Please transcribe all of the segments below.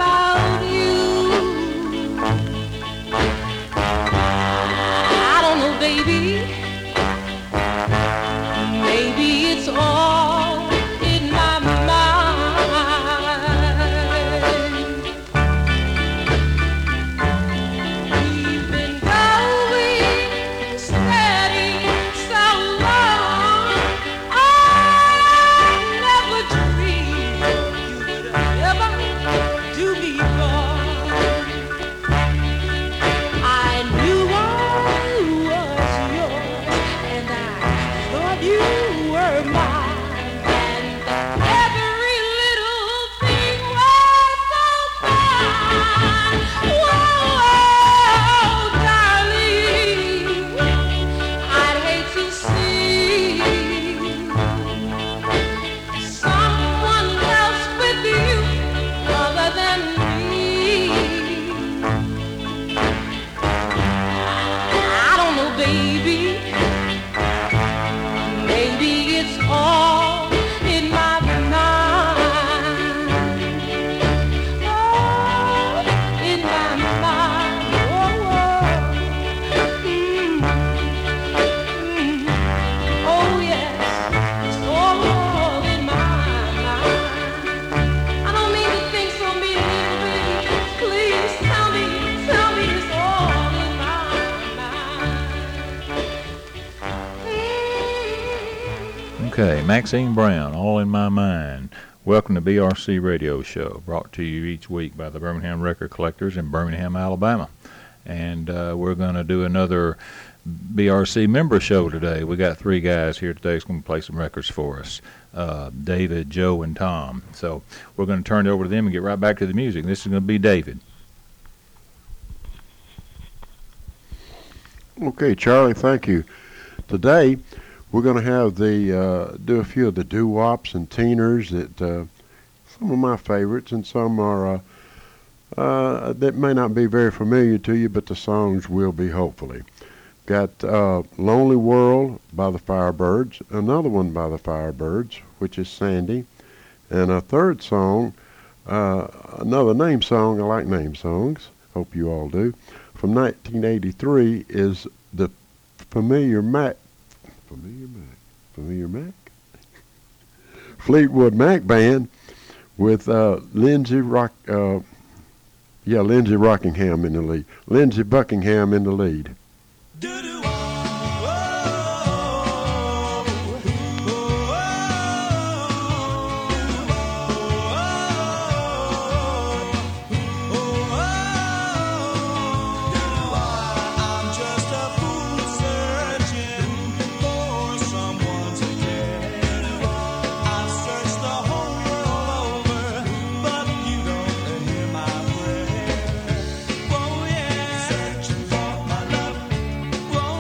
about you. I don't know, baby. Maybe it's all in my mind. We've been going steady so long. I never dreamed you would ever do me wrong. I knew I was yours, and I thought you were mine, and every little thing was so fine. Whoa, darling, I'd hate to see someone else with you other than me. I don't know, baby. Maybe it's all in my mind. Oh, in my mind. Oh, oh. Oh, yes. It's all in my mind. I don't mean to think so meanly, baby. Please tell me it's all in my mind. Okay, Maxine Brown, All in My Mind. Welcome to BRC Radio Show, brought to you each week by the Birmingham Record Collectors in Birmingham, Alabama. And we're going to do another BRC member show today. We got three guys here today who's going to play some records for us, David, Joe, and Tom. So we're going to turn it over to them and get right back to the music. This is going to be David. Okay, Charlie, thank you. Today, we're going to have do a few of the doo-wops and teeners that some of my favorites, and some are that may not be very familiar to you, but the songs will be, hopefully. Got Lonely World by the Firebirds, another one by the Firebirds, which is Sandy, and a third song, another name song. I like name songs. Hope you all do. From 1983 is the Familiar Mac. Fleetwood Mac Band with Lindsey Rockingham in the lead. Lindsey Buckingham in the lead. Oh yeah, searching for my love.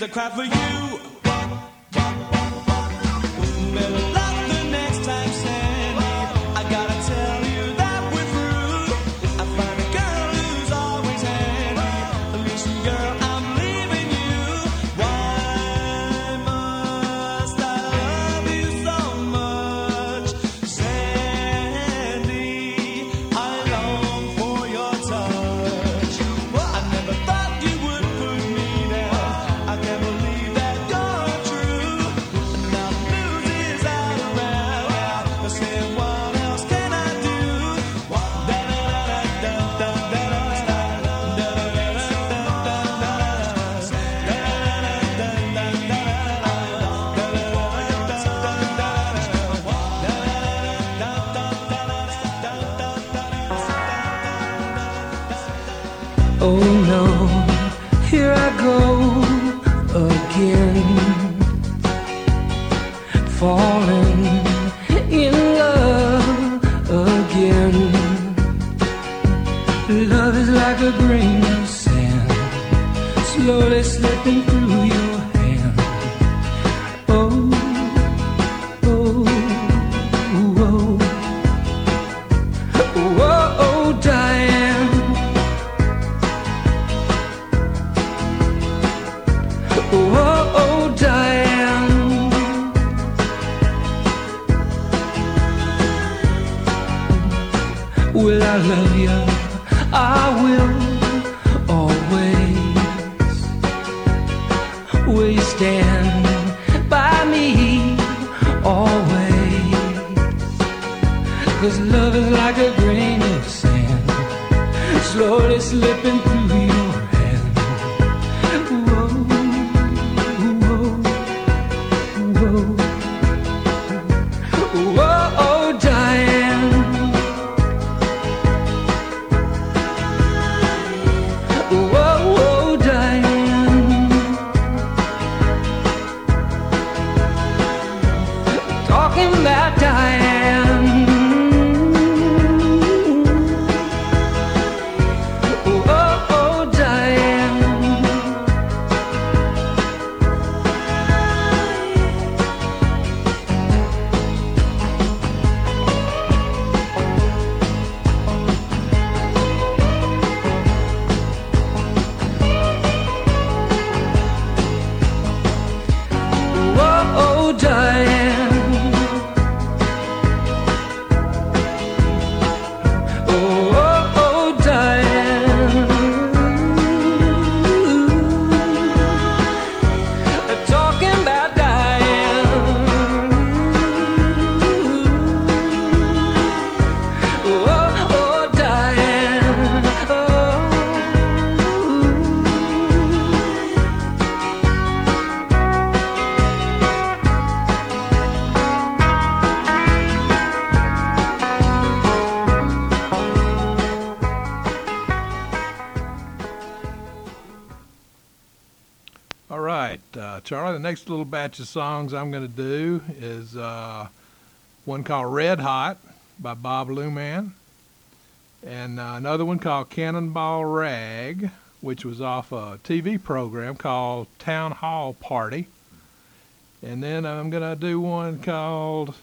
a cry for you. Better luck the next time, Sandy. I gotta tell you that we're through. I find a girl who's always handy. Listen, girl, I'm leaving you. Why must I love you so much, Sandy? I long for your touch. I never thought you would put me down. I can't believe that you're true. Now the news is out around. I said, what else can I do? Oh no, here I go again, falling in love again. Love is like a grain of sand, slowly slipping through your hand. Oh, oh, oh, oh, oh, Diane. Oh, oh, Diane. Will I love you? I will always. Will you stand by me always? 'Cause love is like a grain of sand, slowly slipping through your hand. Whoa, whoa, whoa. Whoa, oh, Diane. Whoa, oh, Diane. Talking about Diane. Whoa, oh, Diane. Whoa, oh, Diane. Oh, oh, oh, Diane. Talking about Diane. Oh, oh, Diane. Oh. All right, Charlie, the next little batch of songs I'm going to do is one called Red Hot by Bob Luman, and another one called Cannonball Rag, which was off a TV program called Town Hall Party. And then I'm going to do one called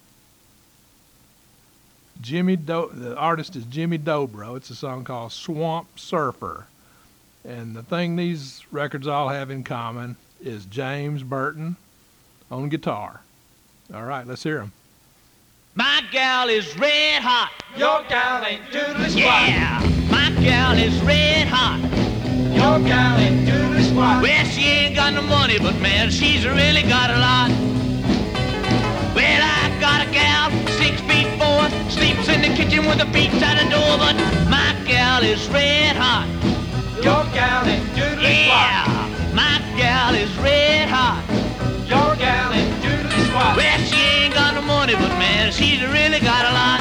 the artist is Jimmy Dobro. It's a song called Swamp Surfer. And the thing these records all have in common is James Burton on guitar. All right, let's hear them. My gal is red hot. Your gal ain't doodly squat. Yeah, my gal is red hot. Your gal ain't doodly squat. Well, she ain't got no money, but man, she's really got a lot. Well, I got a gal, 6'4", sleeps in the kitchen with her feet out the door, but my gal is red hot. Your gal ain't doodly Yeah, squat. my gal is red hot. Your gal ain't doodly squat. Well, she ain't got no money, but man, she's really got a lot.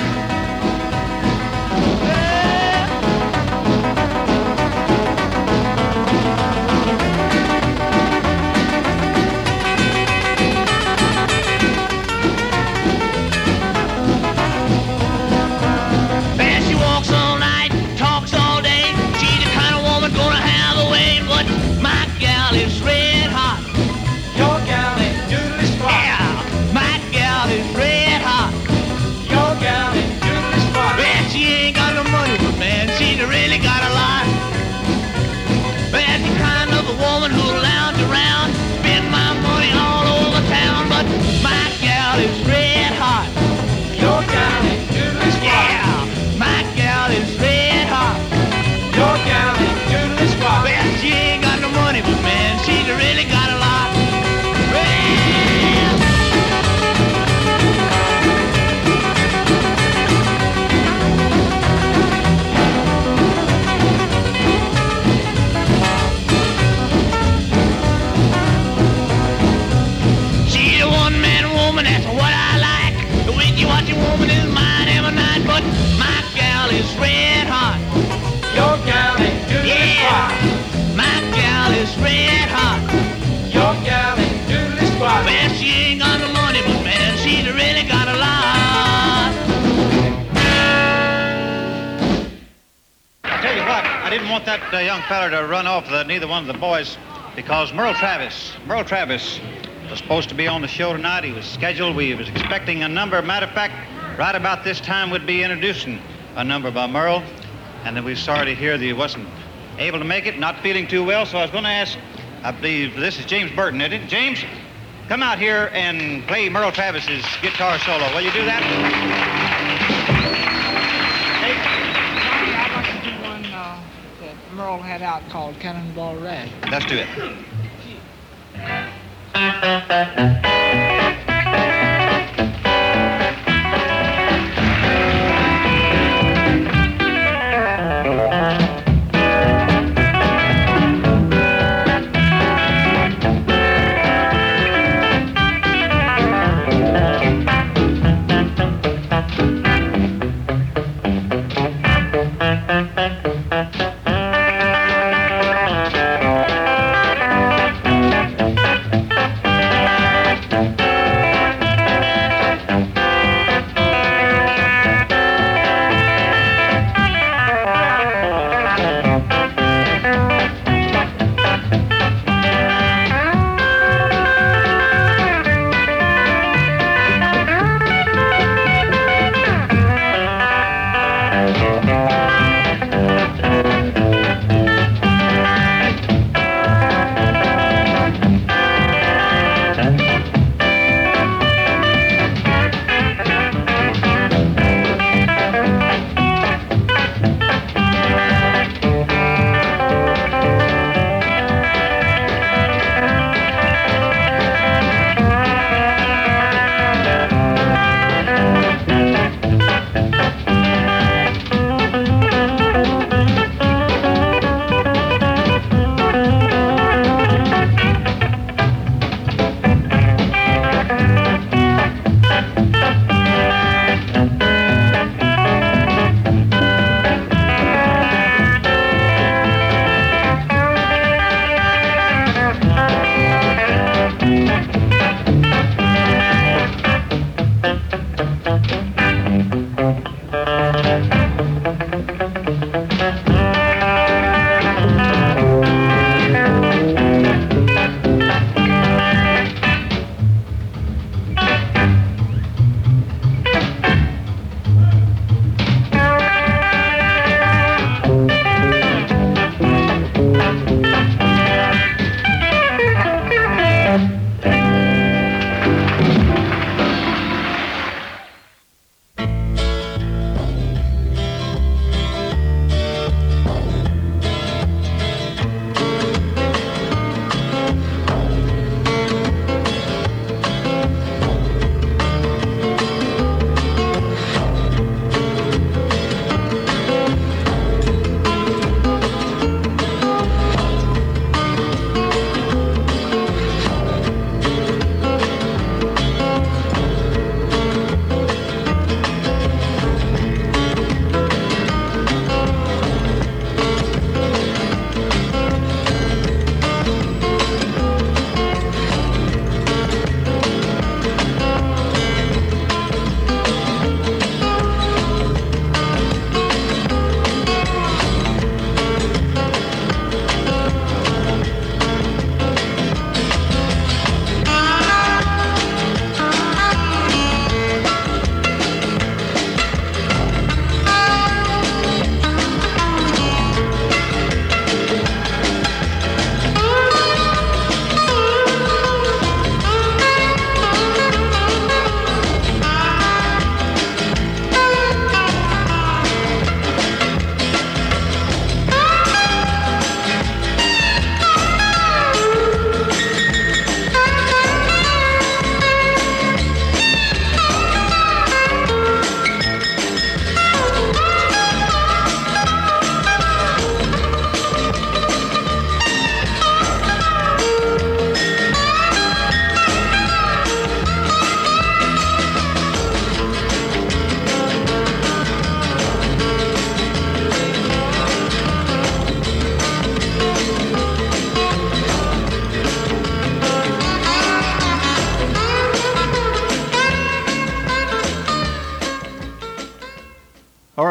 Well, she walks all night, talks all day. She's the kind of woman gonna have a way, but my gal is red hot. want that young feller to run off neither one of the boys because Merle Travis was supposed to be on the show tonight. He was scheduled. We was expecting a number. Matter of fact, right about this time we'd be introducing a number by Merle. And then we're sorry to hear that he wasn't able to make it, not feeling too well. So I was going to ask, I believe this is James Burton, isn't it? James, come out here and play Merle Travis's guitar solo. Will you do that? I'd like to do one that Merle had out called Cannonball Rag. Let's do it.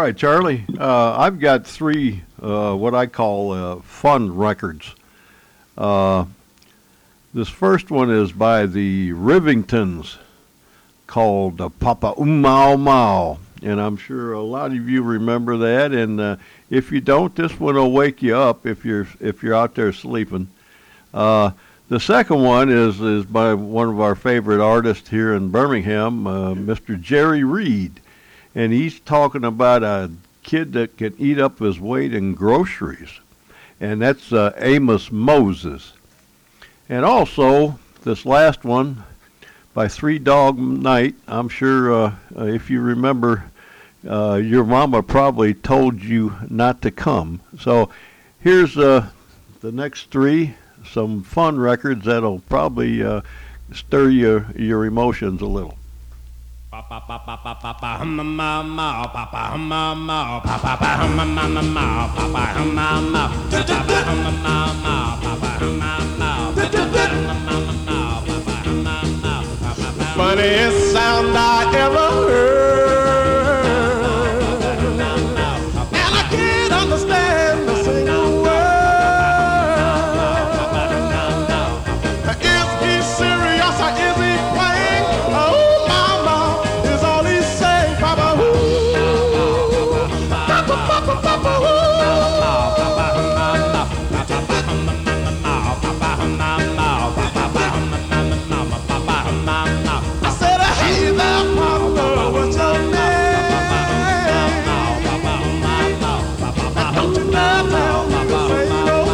right, Charlie. I've got three what I call fun records. This first one is by the Rivingtons called Papa Mau Mau. And I'm sure a lot of you remember that. And if you don't, this one will wake you up if you're out there sleeping. The second one is by one of our favorite artists here in Birmingham, Mr. Jerry Reed. And he's talking about a kid that can eat up his weight in groceries. And that's Amos Moses. And also, this last one by Three Dog Night. I'm sure if you remember, your mama probably told you not to come. So here's the next three, some fun records that'll probably stir your emotions a little. Papa papa papa hum mama papa hum mama papa hum mama papa hum mama papa hum mama papa hum mama papa hum mama. Funniest sound I ever heard, and I can't understand a single word. Is he serious or is he playing? Oh, mama is all he say. Papa, ooh, papa, papa, papa, ooh. I said, hey there, Papa, what's your name? Don't you dare tell me this ain't no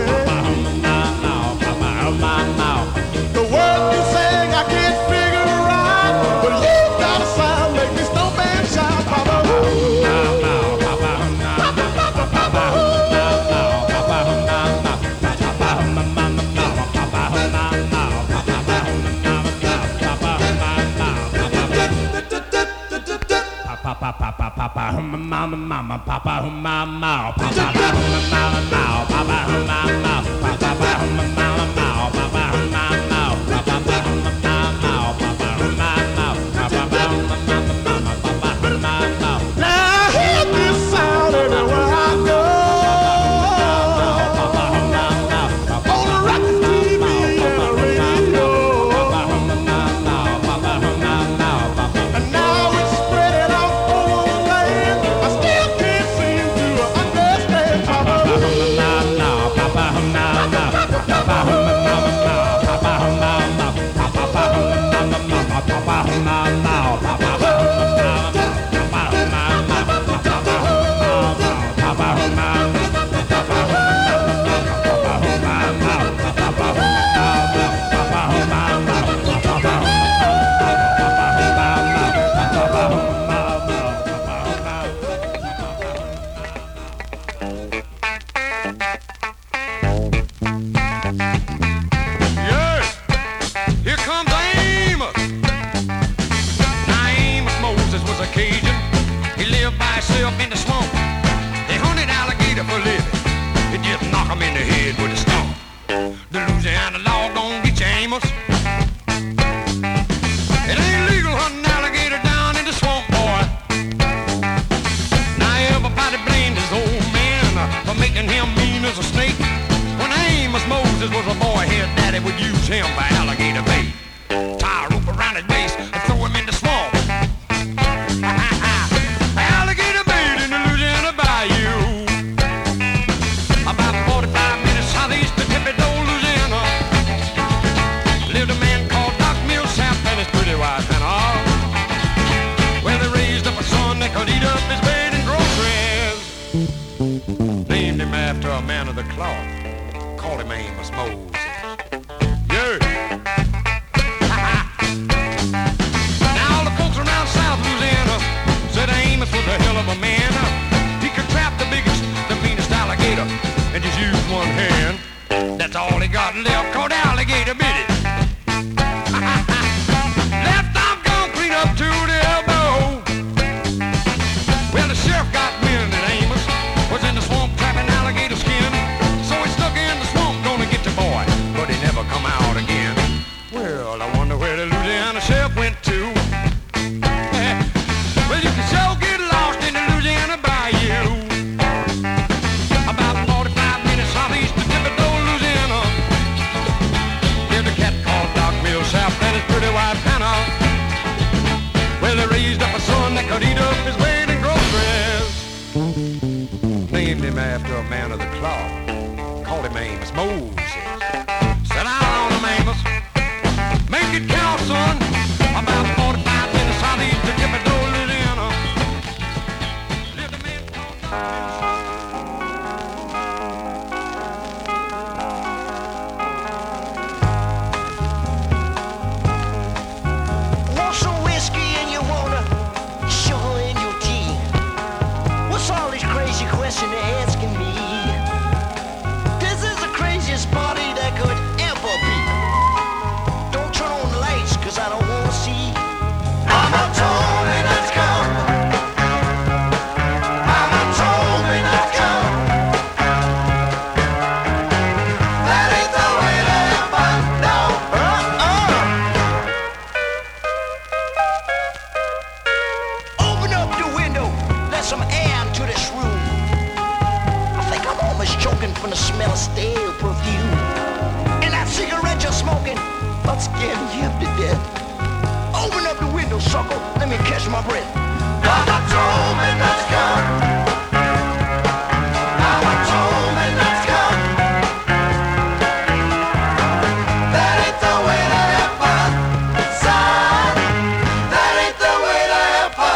way. The word you sing I can't figure out, but you got a sound make me snowman shout. Papa, ooh. Papa, papa, papa, ooh. Papa papa papa hum mama mama papa hum mama papa hum mama papa hum mama papa hum mama papa hum mama papa hum mama papa hum mama papa hum mama papa hum mama. Now I hear this sound everywhere I go. On the record, TV, and the radio. And now it's spreading out over the land. I still can't seem to understand. Papa, Papa hum mama papa hum mama papa hum mama papa hum mama papa hum mama papa hum Here comes Amos. Now Amos Moses was a Cajun. He lived by himself in the swamp. They hunted alligator for a living. They just knock him in the head with a stump. The Louisiana law don't get you, Amos. It ain't legal hunting alligator down in the swamp, boy. Now everybody blamed his old man for making him mean as a snake. When Amos Moses was a boy, his daddy would use him by alligator bait. Tie a rope around his waist and throw him in the swamp. Alligator bait in the Louisiana bayou. About 45 minutes southeast of Thibodaux, Louisiana, lived a man called Doc Millsap and his pretty wife Hannah. Well, they raised up a son that could eat up his bait and groceries. Named him after a man of the cloth. Called him Amos Moses. Yeah. Now all the folks around South Louisiana said Amos was a hell of a man. He could trap the biggest, the meanest alligator and just use one hand. That's all he got left, called alligator bit it. Left arm gone clean up to the elbow. Well, the sheriff got wind that Amos was in the swamp trapping alligator skin. So he stuck in the swamp, gonna get the boy. wife Hannah. Well, they raised up a son that could eat up his weight in groceries. Named him after a man of the cloth. Called him Amos Moses. Set out on him, Amos. Make it count, son. About 45 minutes southeast of Thibodaux, Louisiana. Lived a man called Want some whiskey and you wanna sugar in your tea? What's all these crazy questions they're asking me? This is the craziest party that could ever be. Don't turn on the lights, cause I don't wanna see. Mama told me not to come. Mama told me not to come. That ain't the way to have fun, no. Open up the window, let some air into this room. I think I'm almost choking from the smell of stale perfume. And that cigarette you're smoking, that's getting you up to death. Open up the window, sucker, let me catch my breath. Mama told me not to come. Mama told me not to come. That ain't the way to have fun, son. That ain't the way to have fun,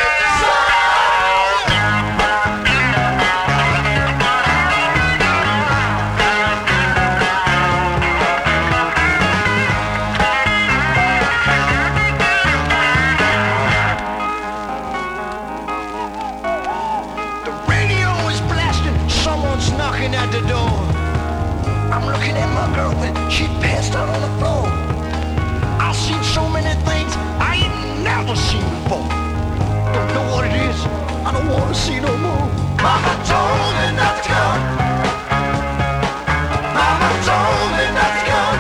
The radio is blasting, someone's knocking at the door. I'm looking at my girlfriend, she passed out on the floor. I've seen so many things I ain't never seen before. Don't know what it is, I don't want to see no more. Mama told me not to come. Mama told me not to come.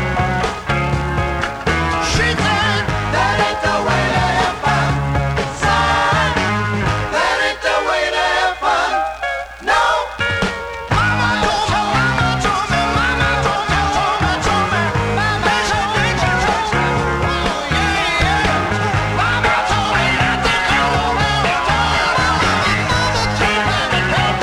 She said that ain't the way to have fun, son. That ain't the way to have fun, no. Mama told me, mama told me, mama told me, told me, mama told me, oh yeah, yeah. Mama told me not to come. Mama told me not to come.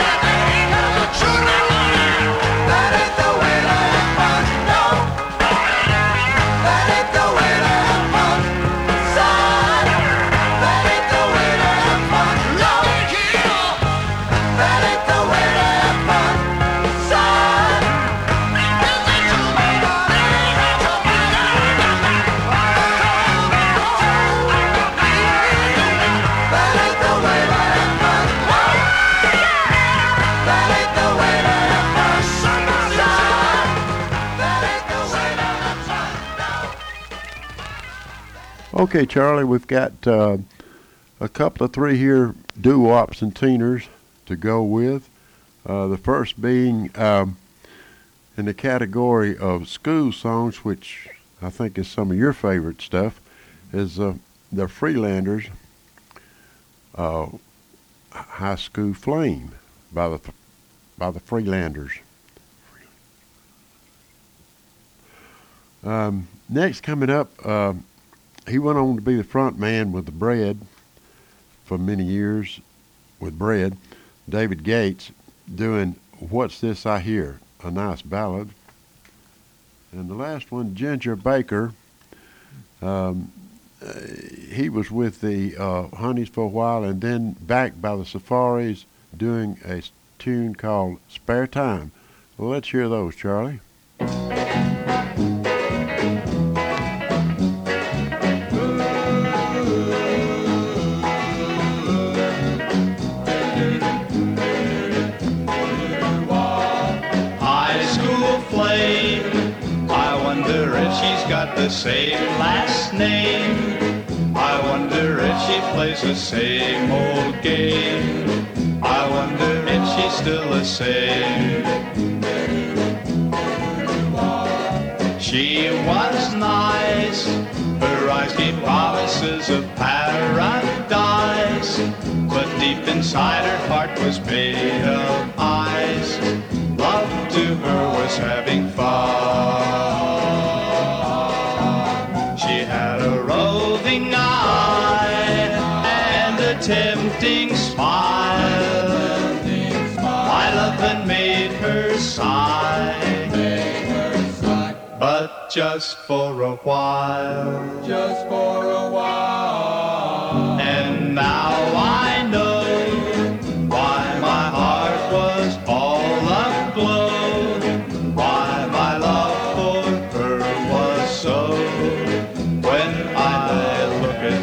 That ain't the way to have fun, no. That ain't the way to have fun, son. That ain't the way to have fun, no. That ain't the way to have fun, son. That ain't the way to have fun, no. That ain't the way to have fun, son. That ain't the way to have fun, no. Okay, Charlie, we've got a couple of three here doo-wops and teeners to go with. The first being in the category of school songs, which I think is some of your favorite stuff, is the Freelanders' High School Flame by the Freelanders. Next coming up, he went on to be the front man with the Bread for many years with Bread. David Gates doing What's This I Hear, a nice ballad. And the last one, Ginger Baker. He was with the Honeys for a while and then back by the Safaris doing a tune called Spare Time. Well, let's hear those, Charlie. High school flame, I wonder if she's got the same last name. I wonder if she plays the same old game. I wonder if she's still the same. She was nice, her eyes gave promises of paradise, but deep inside her heart was made of ice. Love to her was having fun. She had a rose but just for a while. Just for a while. And now I know why my heart was all aglow, why my love for her was so. When I look at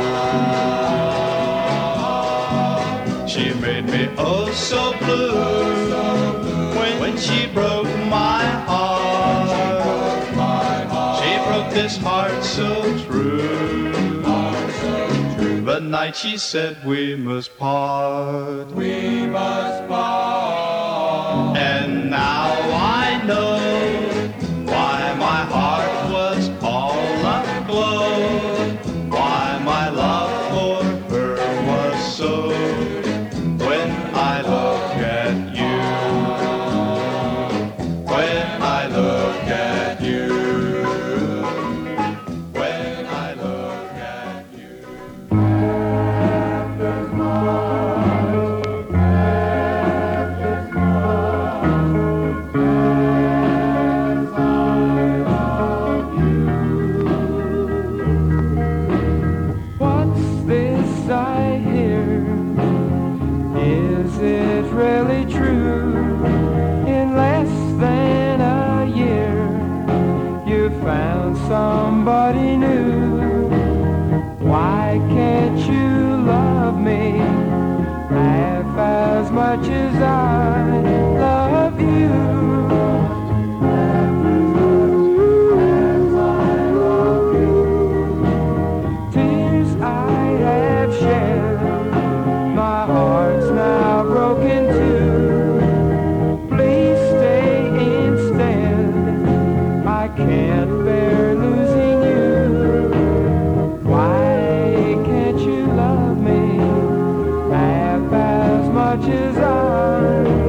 you, she made me oh so blue. When she broke my heart, she broke this heart so true. The night she said we must part, We must part. and now I know why my heart was all aglow, why my love for her was so. When I look at you, when I look at you, when I look at you. What's this I hear? Is it really true? In less than a year, you found somebody new. Why can't you love me half as much as I love you? Tears I have shed, my heart's now broken too. Please stay instead, I can't bear losing you. Why can't you love me half as much as I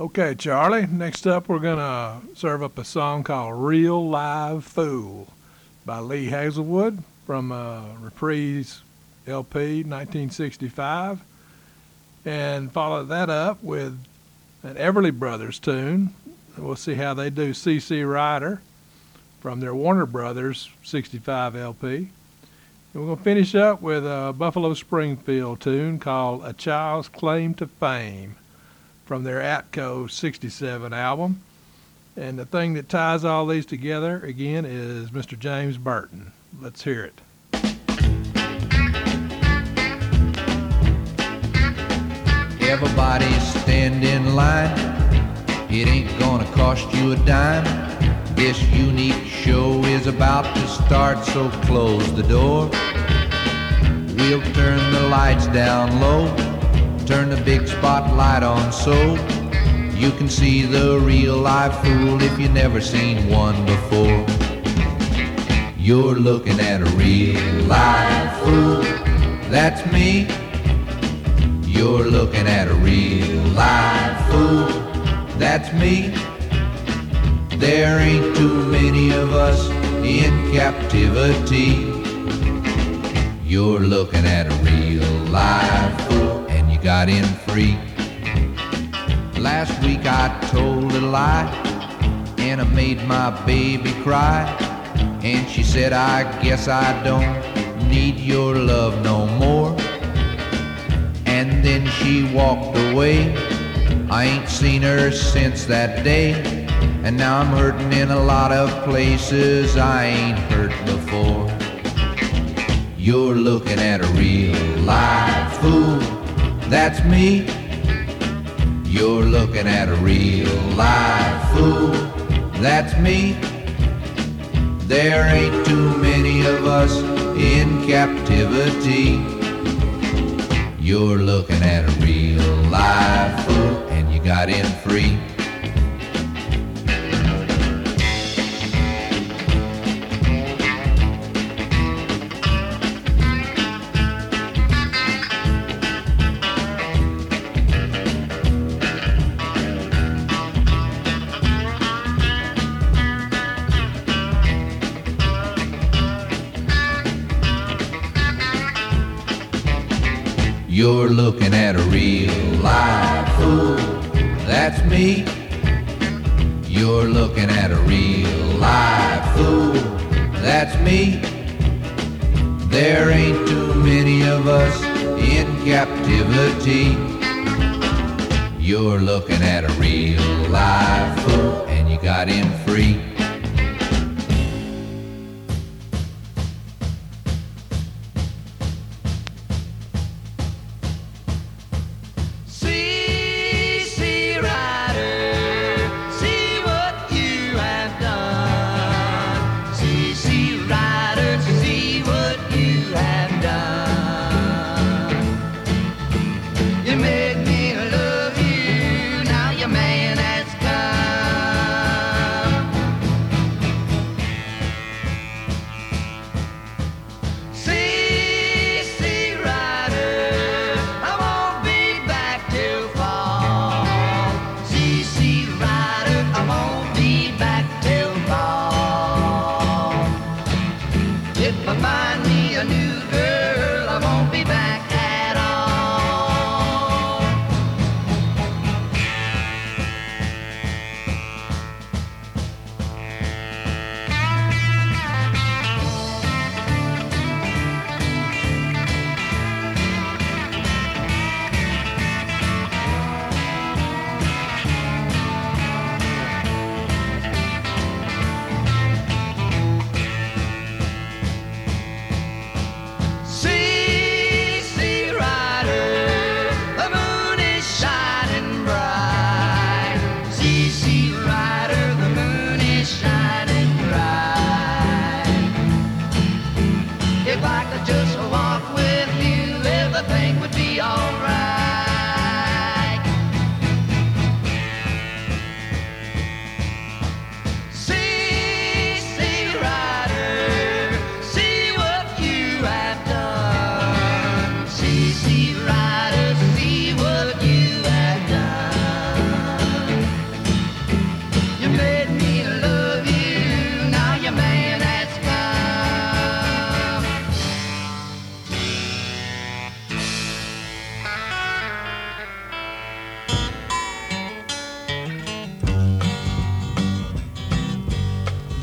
Okay, Charlie. Next up, we're going to serve up a song called Real Live Fool by Lee Hazelwood from Reprise LP 1965. And follow that up with an Everly Brothers tune. We'll see how they do C.C. Rider from their Warner Brothers 65 LP. And we're going to finish up with a Buffalo Springfield tune called A Child's Claim to Fame from their Atco 67 album. And the thing that ties all these together, again, is Mr. James Burton. Let's hear it. Everybody stand in line. It ain't gonna cost you a dime. This unique show is about to start, so close the door. We'll turn the lights down low, turn the big spotlight on so you can see the real live fool if you never seen one before. You're looking at a real live fool, that's me. You're looking at a real live fool, that's me. There ain't too many of us in captivity. You're looking at a real live fool, and you got in free. Last week I told a lie, and I made my baby cry. And she said, I guess I don't need your love no more. And then she walked away. I ain't seen her since that day. And now I'm hurting in a lot of places I ain't hurt before. You're looking at a real live fool, that's me. You're looking at a real live fool, that's me. There ain't too many of us in captivity. You're looking at a real live fool, and you got in free. You're looking at a real live fool, that's me. You're looking at a real live fool, that's me. There ain't too many of us in captivity. You're looking at a real live fool, and you got in free.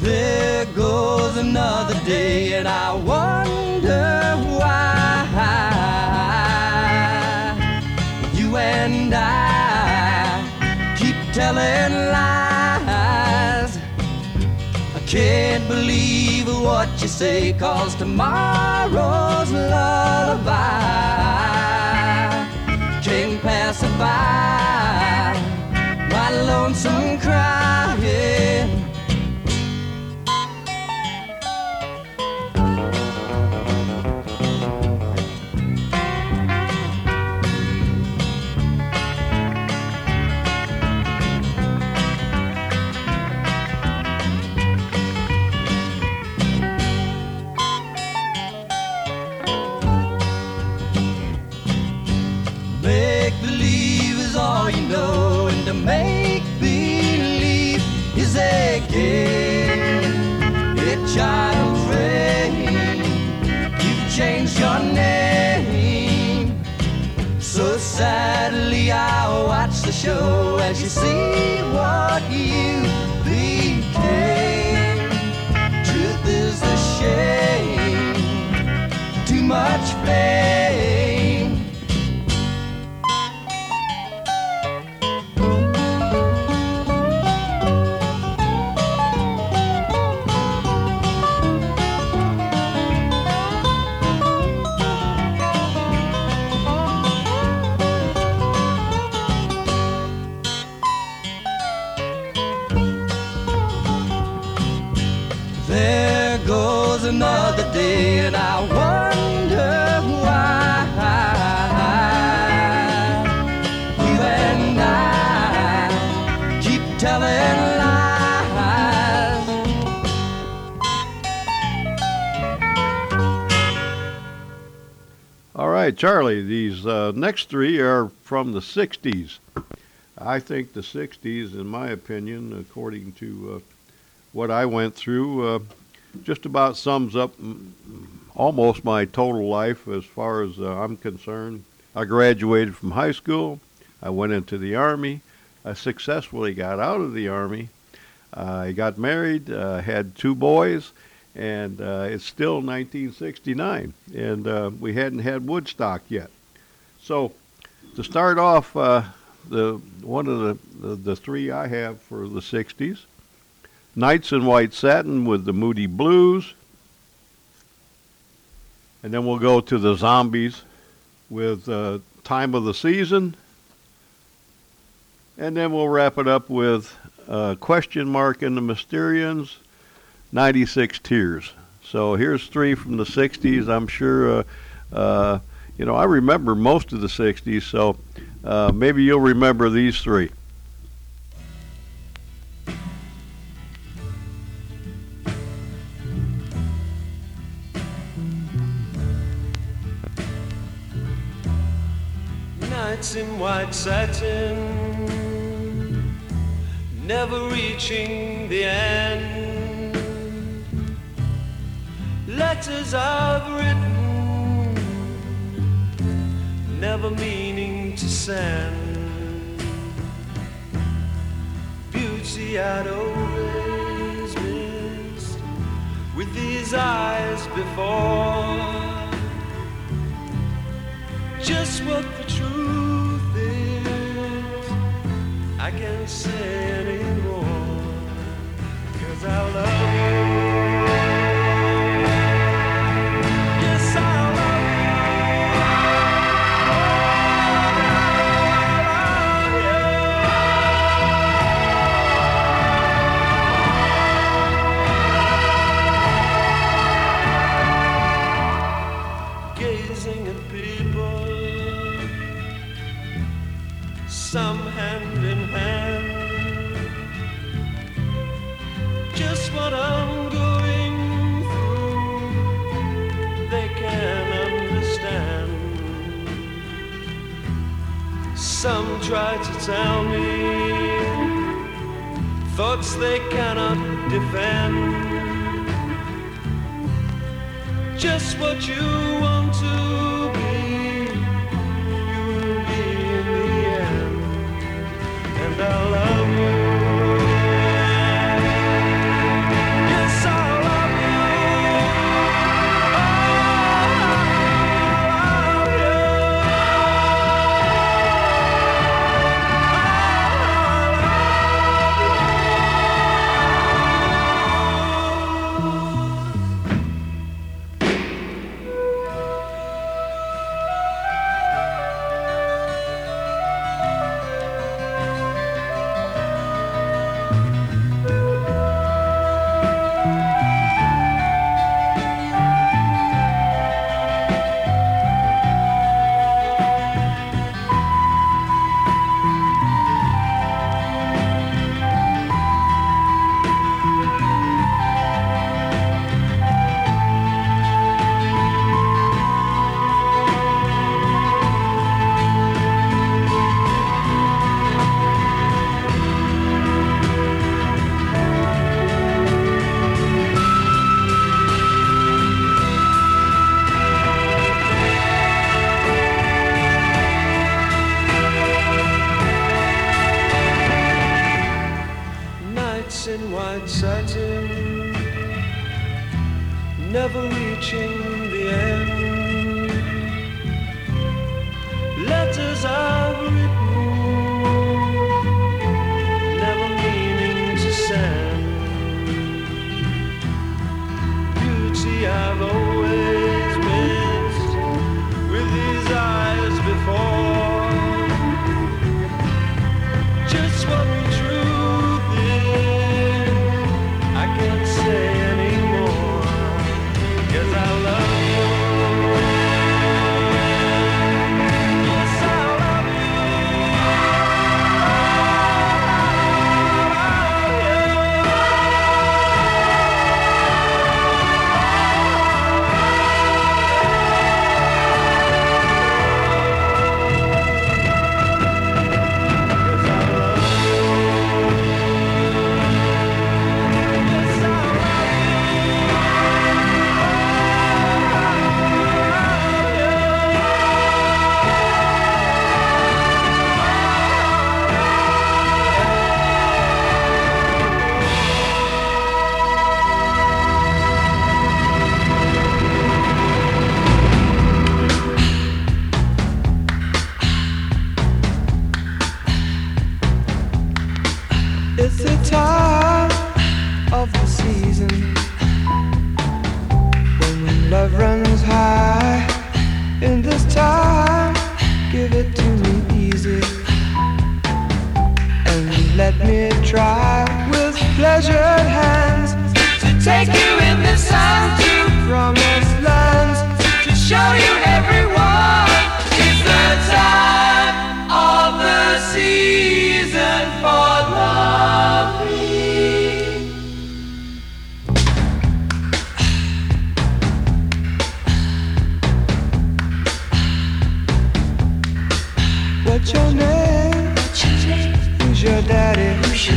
There goes another day, and I wonder why you and I keep telling lies. I can't believe what you say, 'cause tomorrow's lullaby can't pass by my lonesome crying. Make believe is all you know, and to make believe is a game. It's child's rain. You've changed your name. So sadly I watch the show as you see what you became. Truth is a shame. Too much blame. There goes another day, and I wonder why you and I keep telling lies. All right, Charlie, these next three are from the 60s. I think the 60s, in my opinion, according to what I went through, just about sums up almost my total life as far as I'm concerned. I graduated from high school. I went into the Army. I successfully got out of the Army. I got married, had two boys, and it's still 1969, and we hadn't had Woodstock yet. So to start off, one of the three I have for the 60s, Nights in White Satin with the Moody Blues. And then we'll go to the Zombies with Time of the Season. And then we'll wrap it up with Question Mark and the Mysterians, 96 Tears. So here's three from the 60s. I'm sure, I remember most of the 60s, so maybe you'll remember these three. Nights in white satin, never reaching the end. Letters I've written, never meaning to send. Beauty I'd always missed with these eyes before. Just what the truth is, I can't say anymore, 'cause I love you. Yes, I love you. Gazing at people, some hand in hand, just what I'm going through, they can understand. Some try to tell me thoughts they cannot defend, just what you want to be, you will be in the end. And I love you. Yes, white satin, never reaching the end. Letters I've written, never meaning to send. Beauty I've always missed with these eyes before. Just what the truth is, I can't say anymore, 'cause I love you. Yes, I love you. It's the time of the season when love runs high. In this time, give it to me easy and let me try with pleasured hands to take you in the sun to promised lands, to show you everyone. It's the time of the season for loving. What's your name? Who's your daddy?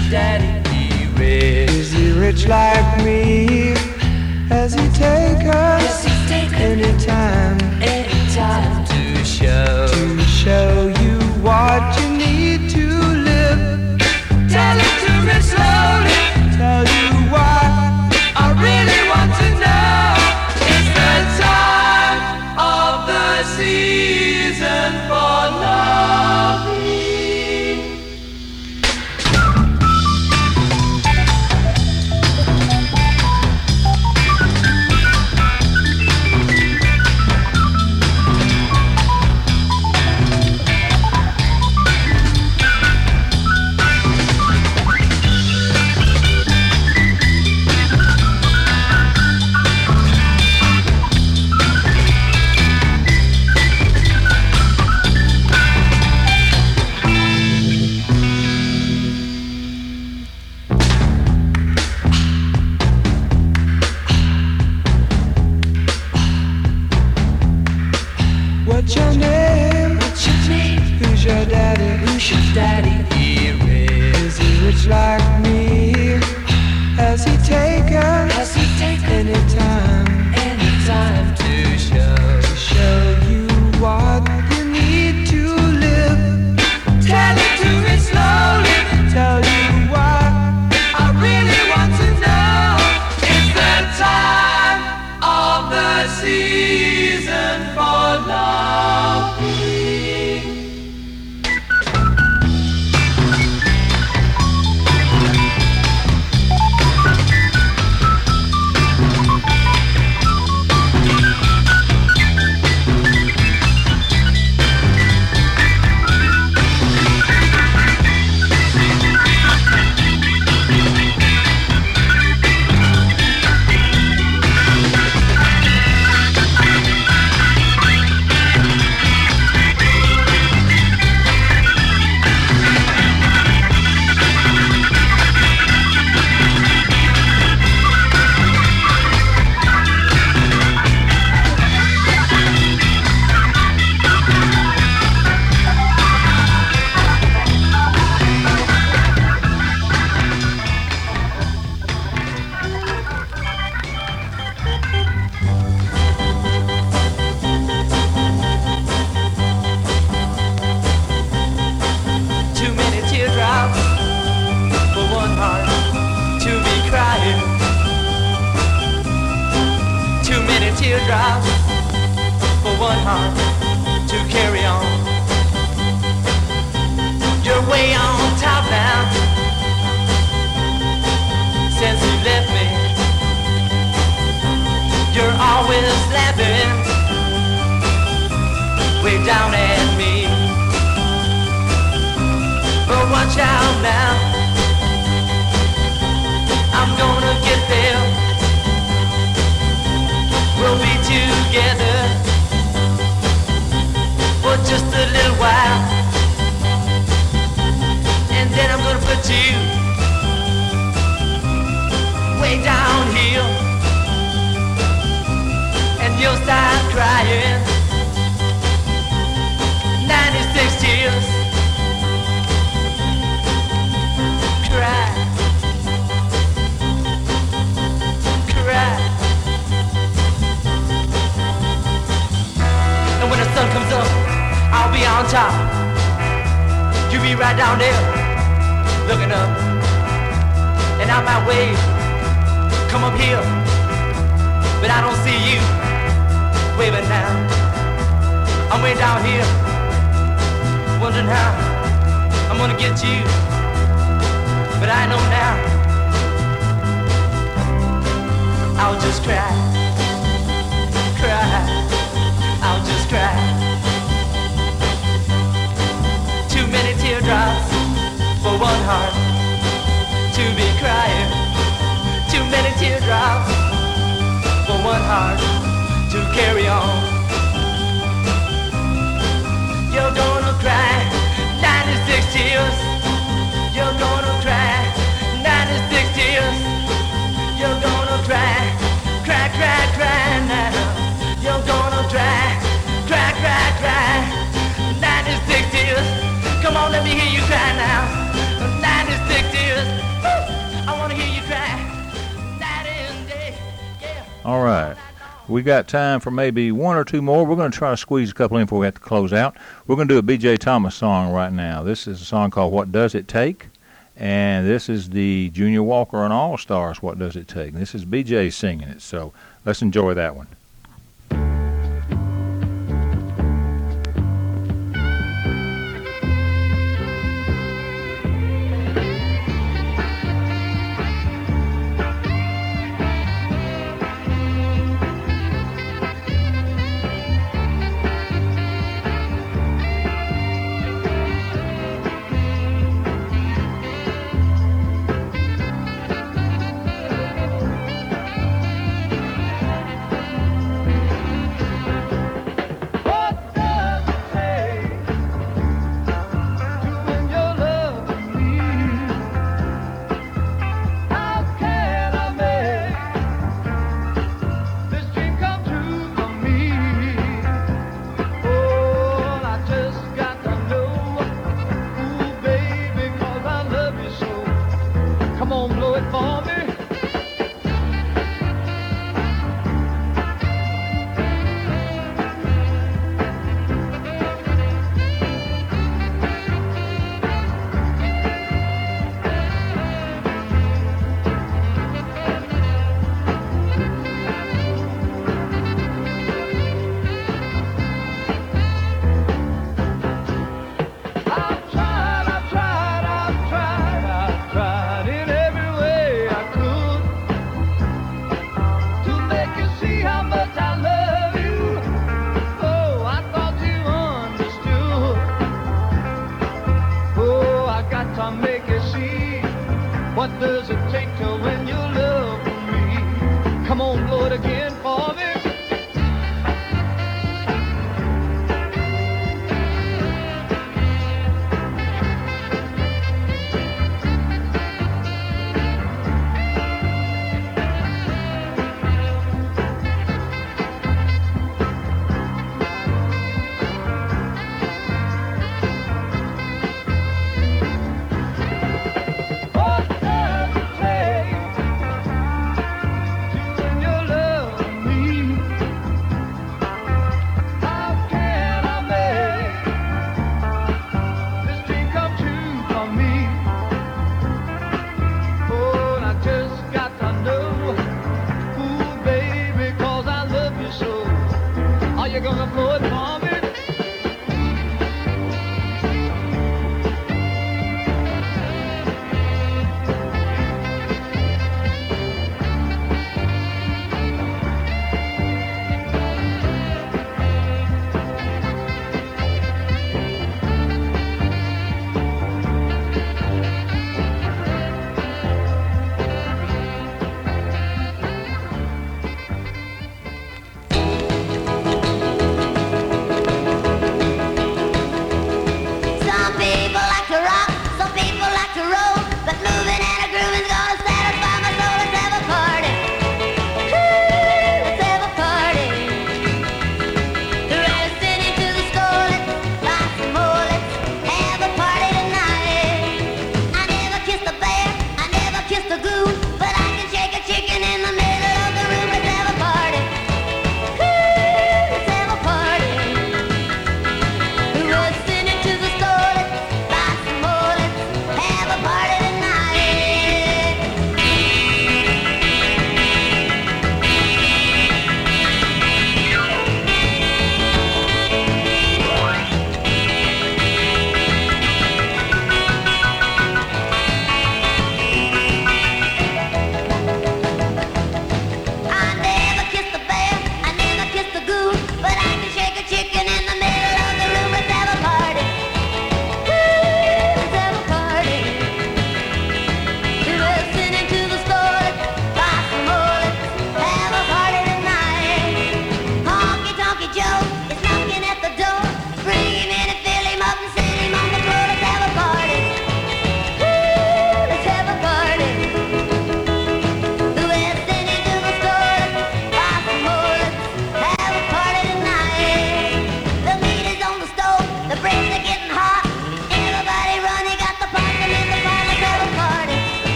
Is he rich like me? Has he take us anytime to show you what you need to live? Tell it to me slowly. Tell you why I really want to know. It's the time of the season for loving. What's your name? Who's your daddy? Is he rich like me? Has he taken anytime to show you what you need to live? Tell it to me slowly. Tell you why I really want to know. It's the time of the season for loving. teardrops for one heart to carry on. You're way on top now since you left me. You're always laughing way down at me. But watch out now, I'm gonna get there. We'll be together for just a little while, and then I'm gonna put you way down here, and you'll start crying 96 tears. Cry, cry. And when the sun comes up, I'll be on top. You be right down there, looking up. And I might wave, come up here, but I don't see you waving now. I'm way down here, wondering how I'm gonna get you, but I know now I'll just cry, cry, I'll just cry. Too many teardrops for one heart to be crying. Too many teardrops for one heart to carry on. You're gonna cry 96 tears. You're gonna cry 96 tears. You're gonna cry, cry, cry, cry now. You're gonna cry, cry, cry, cry 96 tears. Come on, let me hear you cry now. 96 tears. Woo! I wanna hear you cry night and day. Yeah. All right. We got time for maybe one or two more. We're going to try to squeeze a couple in before we have to close out. We're going to do a B.J. Thomas song right now. This is a song called What Does It Take? And this is the Junior Walker and All Stars, What Does It Take? And this is B.J. singing it. So let's enjoy that one.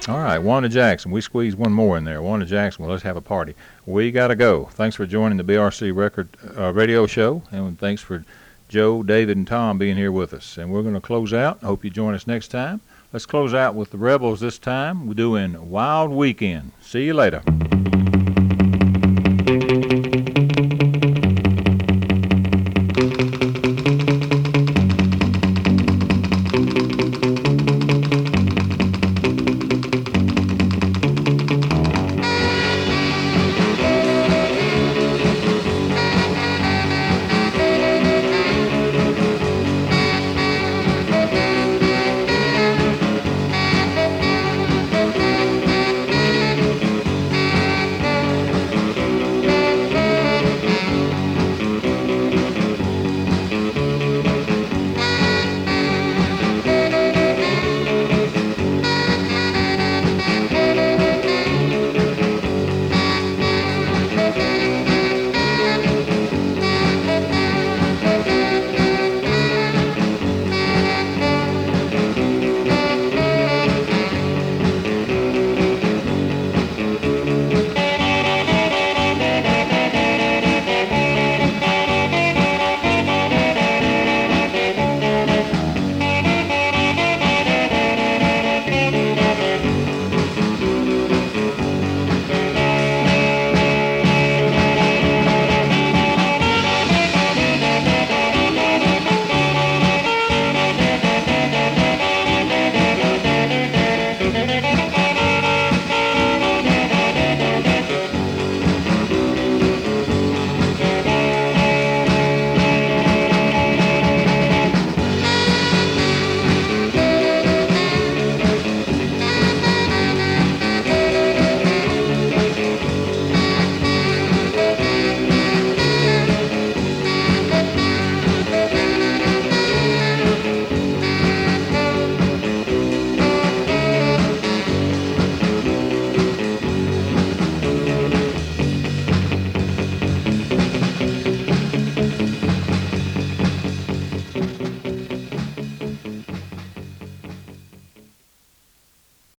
All right, Wanda Jackson. We squeezed one more in there. Wanda Jackson. Well, let's have a party. We got to go. Thanks for joining the BRC Record Radio Show, and thanks for Joe, David, and Tom being here with us. And we're going to close out. I hope you join us next time. Let's close out with the Rebels this time. We're doing Wild Weekend. See you later.